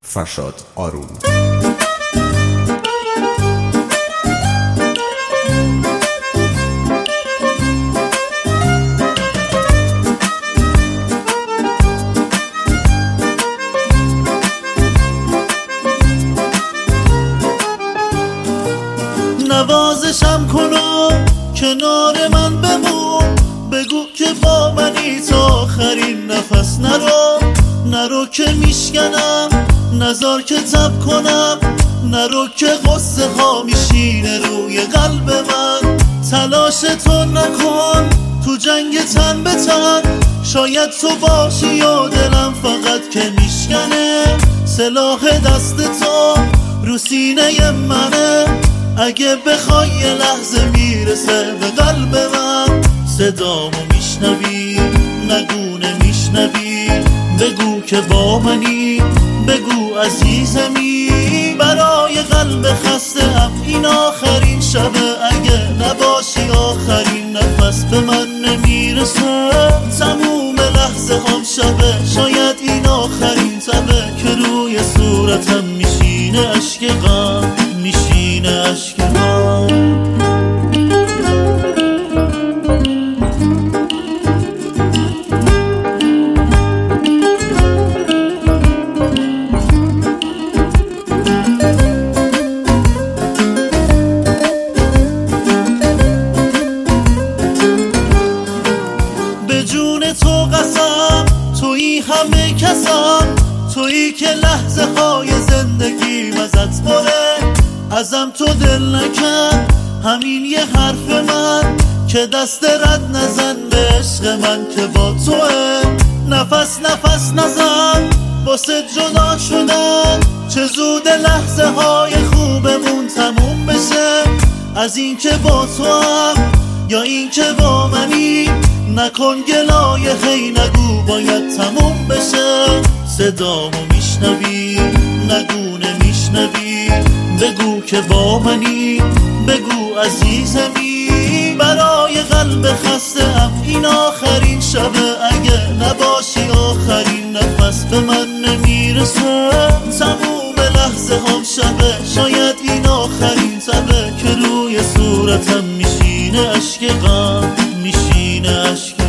فرشاد آروم. نوازشم کن و کنار من بمون، بگو که با منی تا آخرین نفس. نرو که میشکنم، نزار که تب کنم، نرو که غصه ها میشینه روی قلب من. تلاش تو نکن تو جنگ تن به تن، شاید تو باشی و دلم فقط که میشکنه. سلاح دست تو رو سینه منه، اگه بخوای یه لحظه میرسه به قلب من. صدامو میشنوی نگو نمیشنوی، بگو که با منی، بگو عزیزمی. برای قلب خسته ام این آخرین شبه، اگه نباشی آخرین نفس به من نمیرسه. تموم لحظه هم شبه، شاید این آخرین تبه که روی صورتم میشینه اشک غم، میشینه اشک غم. به جون تو قسم، تویی همه کسم، تویی که لحظه های زندگیم ازت پره. ازم تو دل نکن، همین یه حرف من، که دست رد نزن به عشق من که با توه. نفس نفس نزن واسه جدا شدن، چه زود لحظه های خوبمون تموم بشه. از این که با تو هم یا این که با منی، نکن گلایه هی نگو باید تموم بشه. صدامو میشنوی نگو نمیشنوی، بگو که با منی، بگو عزیزمی. برای قلب خسته ام این آخرین شبه، اگه نباشی آخرین نفس به من نمیرسه. تموم لحظه هم شبه، شاید این آخرین تبه که روی صورتم میشینه اشک غم، میشینه اشک